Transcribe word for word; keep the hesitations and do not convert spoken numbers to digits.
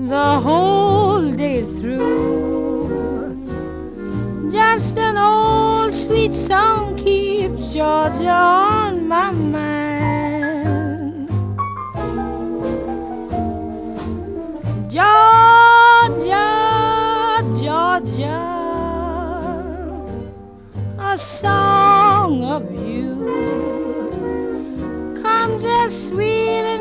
the whole day through. Just an old sweet song keeps Georgia on my mind. Georgia, Georgia, a song of you comes as sweet